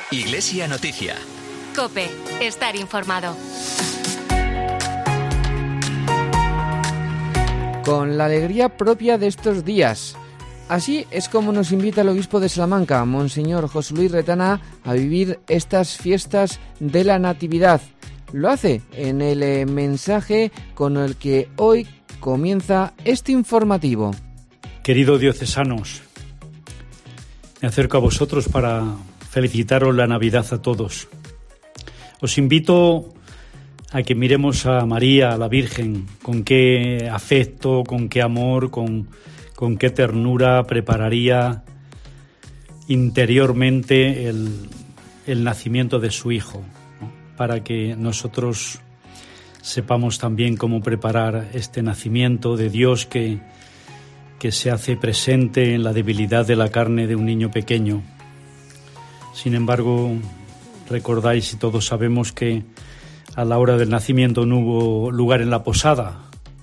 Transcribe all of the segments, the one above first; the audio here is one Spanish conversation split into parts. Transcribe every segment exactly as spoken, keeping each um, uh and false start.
Iglesia Noticia. COPE. Estar informado. Con la alegría propia de estos días. Así es como nos invita el obispo de Salamanca, Monseñor José Luis Retana, a vivir estas fiestas de la Natividad. Lo hace en el eh, mensaje con el que hoy comienza este informativo. Queridos diocesanos, me acerco a vosotros para felicitaros la Navidad a todos. Os invito a que miremos a María, a la Virgen, con qué afecto, con qué amor, con, con qué ternura prepararía interiormente el, el nacimiento de su Hijo, ¿no? Para que nosotros sepamos también cómo preparar este nacimiento de Dios que, que se hace presente en la debilidad de la carne de un niño pequeño. Sin embargo, recordáis y todos sabemos que a la hora del nacimiento no hubo lugar en la posada.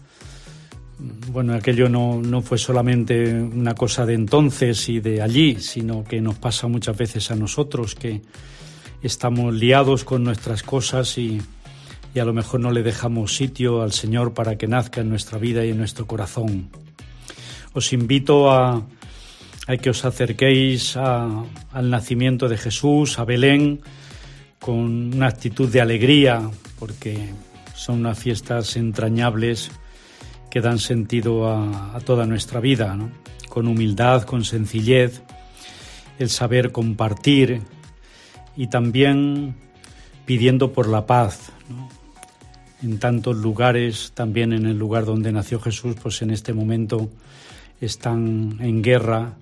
Bueno, aquello no, no fue solamente una cosa de entonces y de allí, sino que nos pasa muchas veces a nosotros, que estamos liados con nuestras cosas y, y a lo mejor no le dejamos sitio al Señor para que nazca en nuestra vida y en nuestro corazón. Os invito a, a que os acerquéis a, al nacimiento de Jesús, a Belén, con una actitud de alegría, porque son unas fiestas entrañables que dan sentido a, a toda nuestra vida, ¿no? Con humildad, con sencillez, el saber compartir y también pidiendo por la paz, ¿no? En tantos lugares, también en el lugar donde nació Jesús, pues en este momento están en guerra.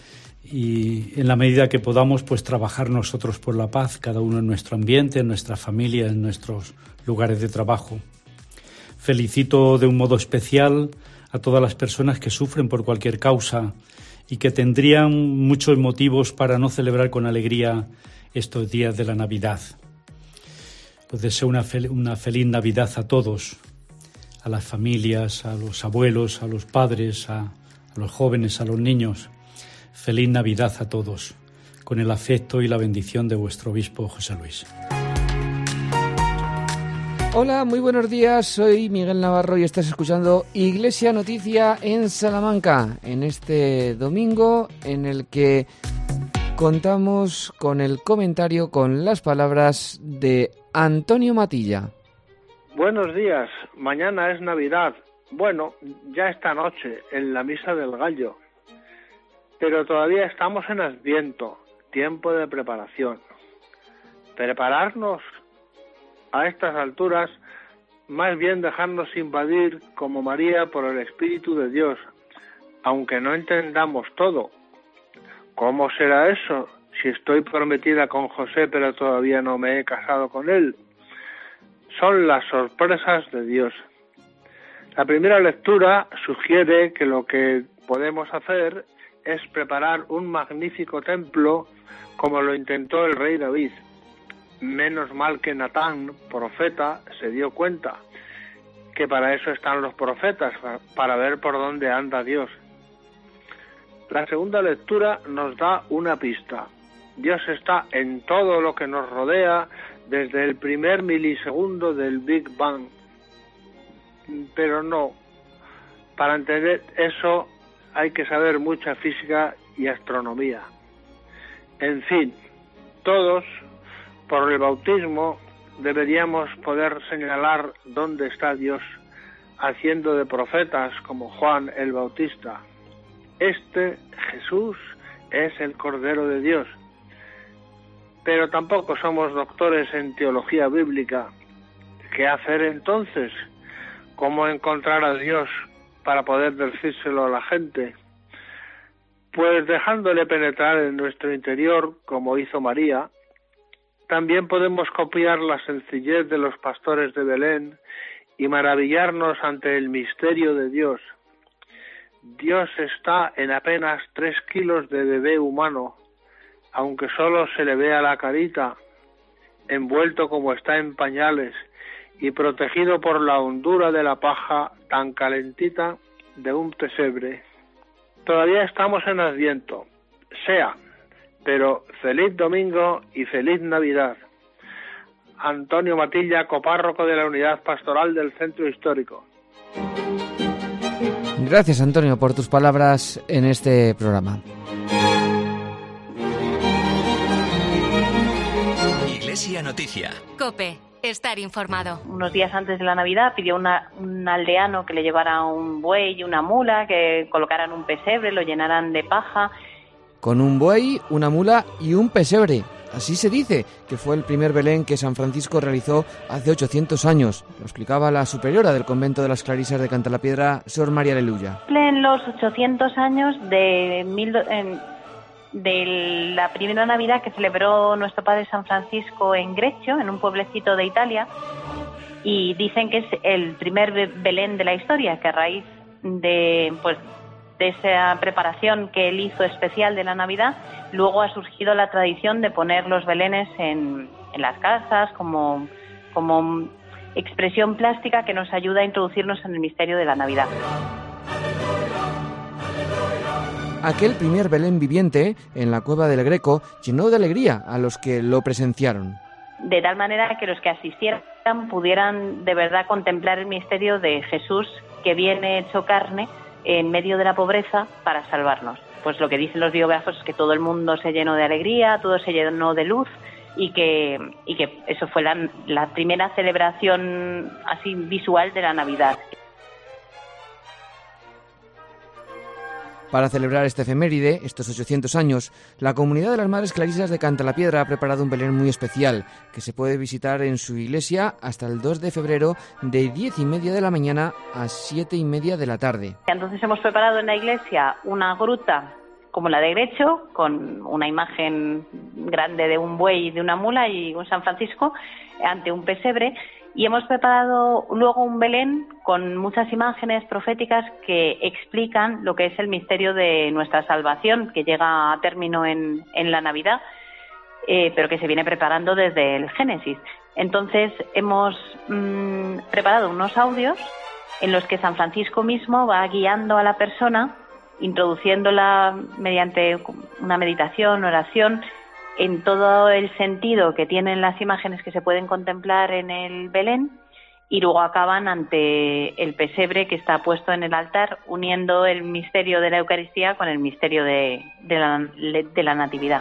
Y en la medida que podamos, pues trabajar nosotros por la paz, cada uno en nuestro ambiente, en nuestra familia, en nuestros lugares de trabajo. Felicito de un modo especial a todas las personas que sufren por cualquier causa y que tendrían muchos motivos para no celebrar con alegría estos días de la Navidad. Os deseo una, fel- una feliz Navidad a todos, a las familias, a los abuelos, a los padres, a, a los jóvenes, a los niños. Feliz Navidad a todos, con el afecto y la bendición de vuestro obispo José Luis. Hola, muy buenos días, soy Miguel Navarro y estás escuchando Iglesia Noticia en Salamanca, en este domingo en el que contamos con el comentario, con las palabras de Antonio Matilla. Buenos días, mañana es Navidad, bueno, ya esta noche en la Misa del Gallo. Pero todavía estamos en Adviento, tiempo de preparación. Prepararnos a estas alturas, más bien dejarnos invadir como María por el Espíritu de Dios, aunque no entendamos todo. ¿Cómo será eso si estoy prometida con José pero todavía no me he casado con él? Son las sorpresas de Dios. La primera lectura sugiere que lo que podemos hacer es preparar un magnífico templo como lo intentó el rey David. Menos mal que Natán, profeta, se dio cuenta que para eso están los profetas, para ver por dónde anda Dios. La segunda lectura nos da una pista. Dios está en todo lo que nos rodea desde el primer milisegundo del Big Bang. Pero no, para entender eso hay que saber mucha física y astronomía. En fin, todos, por el bautismo, deberíamos poder señalar dónde está Dios, haciendo de profetas como Juan el Bautista. Este, Jesús, es el Cordero de Dios. Pero tampoco somos doctores en teología bíblica. ¿Qué hacer entonces? ¿Cómo encontrar a Dios para poder decírselo a la gente? Pues dejándole penetrar en nuestro interior, como hizo María. También podemos copiar la sencillez de los pastores de Belén y maravillarnos ante el misterio de Dios. Dios está en apenas tres kilos de bebé humano, aunque solo se le vea la carita, envuelto como está en pañales y protegido por la hondura de la paja tan calentita de un pesebre. Todavía estamos en Adviento, sea pero feliz domingo y feliz Navidad. Antonio Matilla, copárroco de la Unidad Pastoral del Centro Histórico. Gracias, Antonio, por tus palabras en este programa. Iglesia Noticia. COPE. Estar informado. Unos días antes de la Navidad pidió una, un aldeano que le llevara un buey y una mula, que colocaran un pesebre, lo llenaran de paja. Con un buey, una mula y un pesebre. Así se dice, que fue el primer Belén que San Francisco realizó hace ochocientos años. Lo explicaba la superiora del convento de las Clarisas de Cantalapiedra, Sor María Aleluya. En los ochocientos años de, mil, en, de la primera Navidad que celebró nuestro Padre San Francisco en Greccio, en un pueblecito de Italia, y dicen que es el primer Belén de la historia, que a raíz de, pues, de esa preparación que él hizo especial de la Navidad, luego ha surgido la tradición de poner los belenes en, en las casas como, como expresión plástica que nos ayuda a introducirnos en el misterio de la Navidad. Aquel primer Belén viviente en la Cueva del Greco llenó de alegría a los que lo presenciaron. De tal manera que los que asistieran pudieran de verdad contemplar el misterio de Jesús que viene hecho carne en medio de la pobreza para salvarnos. Pues lo que dicen los biógrafos es que todo el mundo se llenó de alegría, todo se llenó de luz y que, y que eso fue la, la primera celebración así visual de la Navidad. Para celebrar este efeméride, estos ochocientos años, la comunidad de las Madres Clarisas de Cantalapiedra ha preparado un Belén muy especial, que se puede visitar en su iglesia hasta el dos de febrero de diez y media de la mañana a siete y media de la tarde. Entonces hemos preparado en la iglesia una gruta como la de Grecho, con una imagen grande de un buey y de una mula y un San Francisco ante un pesebre. Y hemos preparado luego un Belén con muchas imágenes proféticas que explican lo que es el misterio de nuestra salvación, que llega a término en, en la Navidad, eh, pero que se viene preparando desde el Génesis. Entonces hemos mmm, preparado unos audios en los que San Francisco mismo va guiando a la persona, introduciéndola mediante una meditación, oración, en todo el sentido que tienen las imágenes que se pueden contemplar en el Belén, y luego acaban ante el pesebre que está puesto en el altar, uniendo el misterio de la Eucaristía con el misterio de, de, la, de la Natividad.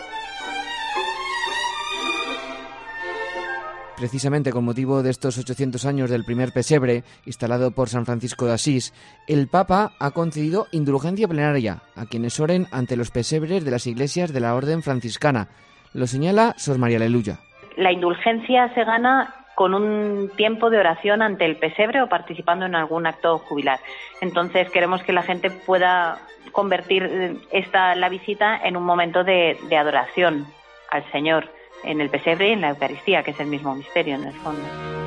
Precisamente con motivo de estos ochocientos años del primer pesebre, instalado por San Francisco de Asís, el Papa ha concedido indulgencia plenaria a quienes oren ante los pesebres de las iglesias de la Orden Franciscana. Lo señala Sor María Aleluya. La indulgencia se gana con un tiempo de oración ante el pesebre o participando en algún acto jubilar. Entonces queremos que la gente pueda convertir esta la visita en un momento de, de adoración al Señor, en el pesebre y en la Eucaristía, que es el mismo misterio en el fondo.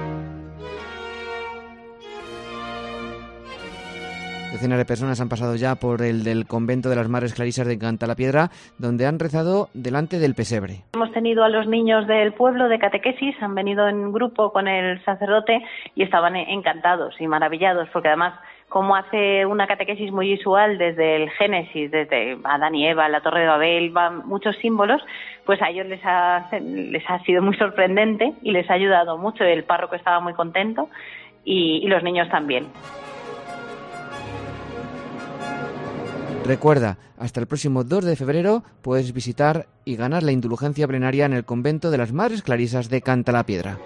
Decenas de personas han pasado ya por el del convento de las Madres Clarisas de Cantalapiedra, donde han rezado delante del pesebre. Hemos tenido a los niños del pueblo de catequesis, han venido en grupo con el sacerdote y estaban encantados y maravillados, porque además, como hace una catequesis muy visual desde el Génesis, desde Adán y Eva, la Torre de Babel, van muchos símbolos, pues a ellos les ha, les ha sido muy sorprendente y les ha ayudado mucho. El párroco estaba muy contento y, y los niños también. Recuerda, hasta el próximo dos de febrero puedes visitar y ganar la indulgencia plenaria en el convento de las Madres Clarisas de Cantalapiedra.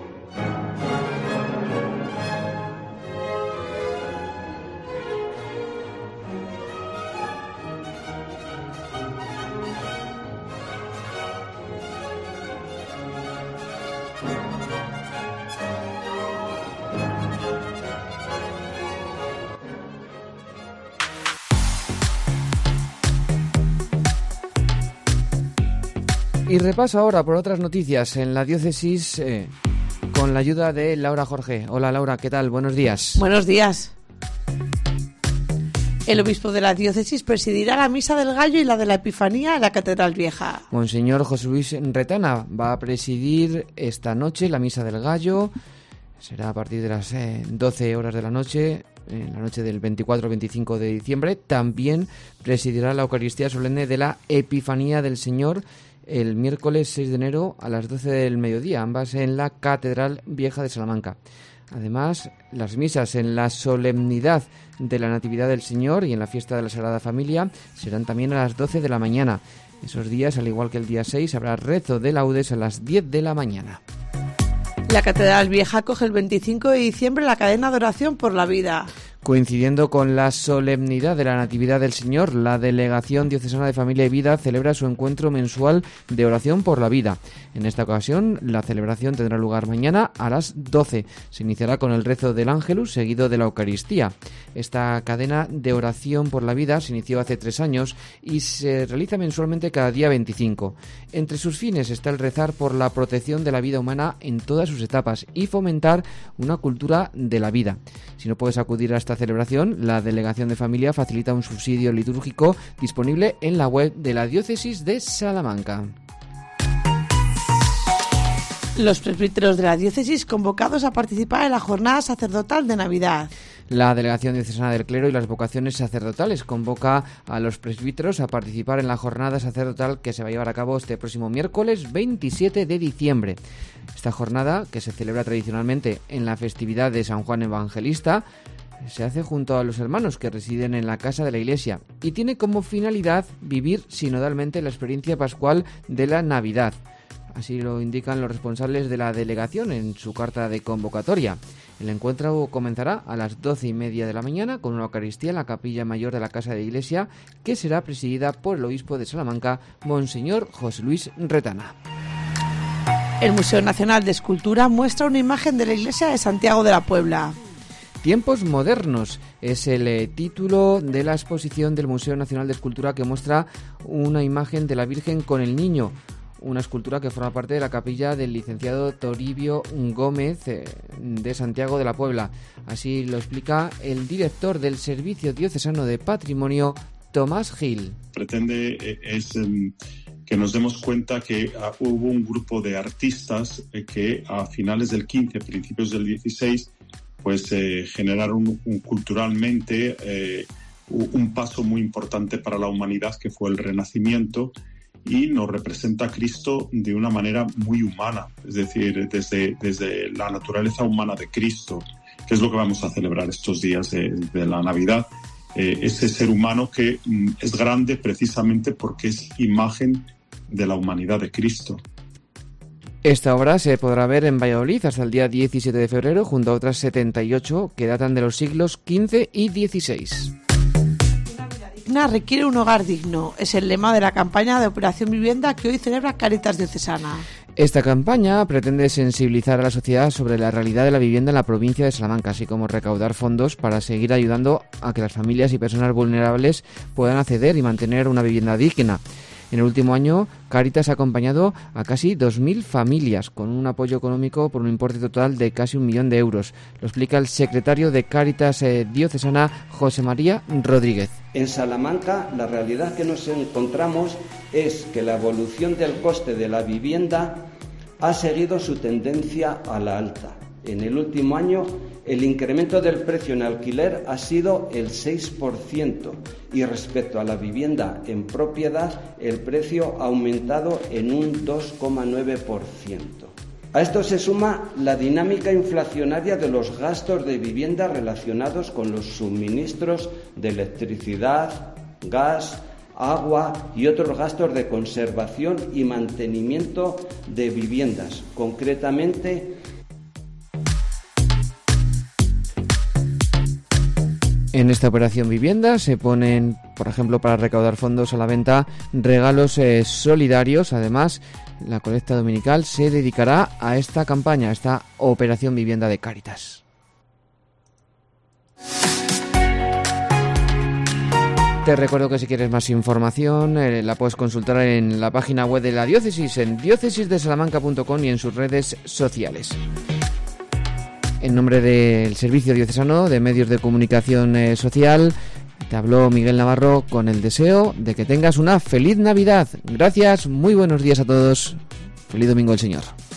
Y repaso ahora por otras noticias en la diócesis eh, con la ayuda de Laura Jorge. Hola Laura, ¿qué tal? Buenos días. Buenos días. El obispo de la diócesis presidirá la misa del Gallo y la de la Epifanía en la Catedral Vieja. Monseñor José Luis Retana va a presidir esta noche la misa del Gallo. Será a partir de las eh, doce horas de la noche en la noche del veinticuatro al veinticinco de diciembre, también presidirá la Eucaristía solemne de la Epifanía del Señor el miércoles seis de enero a las doce del mediodía, ambas en la Catedral Vieja de Salamanca. Además, las misas en la solemnidad de la Natividad del Señor y en la fiesta de la Sagrada Familia serán también a las doce de la mañana. Esos días, al igual que el día seis, habrá rezo de laudes a las diez de la mañana. La Catedral Vieja acoge el veinticinco de diciembre la cadena de oración por la vida. Coincidiendo con la solemnidad de la Natividad del Señor, la Delegación Diocesana de Familia y Vida celebra su encuentro mensual de oración por la vida. En esta ocasión, la celebración tendrá lugar mañana a las doce. Se iniciará con el rezo del Ángelus, seguido de la Eucaristía. Esta cadena de oración por la vida se inició hace tres años y se realiza mensualmente cada día veinticinco. Entre sus fines está el rezar por la protección de la vida humana en todas sus etapas y fomentar una cultura de la vida. Si no puedes acudir a esta celebración, la Delegación de Familia facilita un subsidio litúrgico disponible en la web de la Diócesis de Salamanca. Los presbíteros de la diócesis convocados a participar en la jornada sacerdotal de Navidad. La Delegación Diocesana del Clero y las Vocaciones Sacerdotales convoca a los presbíteros a participar en la jornada sacerdotal que se va a llevar a cabo este próximo miércoles veintisiete de diciembre. Esta jornada, que se celebra tradicionalmente en la festividad de San Juan Evangelista, se hace junto a los hermanos que residen en la casa de la Iglesia y tiene como finalidad vivir sinodalmente la experiencia pascual de la Navidad. Así lo indican los responsables de la delegación en su carta de convocatoria. El encuentro comenzará a las doce y media de la mañana con una Eucaristía en la capilla mayor de la Casa de la Iglesia, que será presidida por el obispo de Salamanca, Monseñor José Luis Retana. El Museo Nacional de Escultura muestra una imagen de la iglesia de Santiago de la Puebla. Tiempos modernos es el eh, título de la exposición del Museo Nacional de Escultura, que muestra una imagen de la Virgen con el Niño, una escultura que forma parte de la capilla del licenciado Toribio Gómez eh, de Santiago de la Puebla. Así lo explica el director del Servicio Diocesano de Patrimonio, Tomás Gil. Pretende eh, es eh, que nos demos cuenta que uh, hubo un grupo de artistas eh, que a finales del quince, principios del dieciséis, pues eh, generaron un, culturalmente eh, un paso muy importante para la humanidad, que fue el Renacimiento, y nos representa a Cristo de una manera muy humana, es decir, desde, desde la naturaleza humana de Cristo, que es lo que vamos a celebrar estos días de, de la Navidad. Eh, ese ser humano que mm, es grande precisamente porque es imagen de la humanidad de Cristo. Esta obra se podrá ver en Valladolid hasta el día diecisiete de febrero, junto a otras setenta y ocho que datan de los siglos quince y dieciséis. Una vida digna requiere un hogar digno. Es el lema de la campaña de Operación Vivienda que hoy celebra Cáritas Diocesana. Esta campaña pretende sensibilizar a la sociedad sobre la realidad de la vivienda en la provincia de Salamanca, así como recaudar fondos para seguir ayudando a que las familias y personas vulnerables puedan acceder y mantener una vivienda digna. En el último año, Cáritas ha acompañado a casi dos mil familias con un apoyo económico por un importe total de casi un millón de euros. Lo explica el secretario de Cáritas eh, Diocesana, José María Rodríguez. En Salamanca, la realidad que nos encontramos es que la evolución del coste de la vivienda ha seguido su tendencia a la alta. En el último año, el incremento del precio en alquiler ha sido el seis por ciento y respecto a la vivienda en propiedad, el precio ha aumentado en un dos coma nueve por ciento. A esto se suma la dinámica inflacionaria de los gastos de vivienda relacionados con los suministros de electricidad, gas, agua y otros gastos de conservación y mantenimiento de viviendas. Concretamente, en esta operación vivienda se ponen, por ejemplo, para recaudar fondos a la venta, regalos eh, solidarios. Además, la colecta dominical se dedicará a esta campaña, a esta operación vivienda de Cáritas. Te recuerdo que si quieres más información eh, la puedes consultar en la página web de la diócesis, en diócesis de salamanca punto com, y en sus redes sociales. En nombre del Servicio Diocesano de Medios de Comunicación eh, Social, te habló Miguel Navarro con el deseo de que tengas una feliz Navidad. Gracias, muy buenos días a todos. Feliz Domingo del Señor.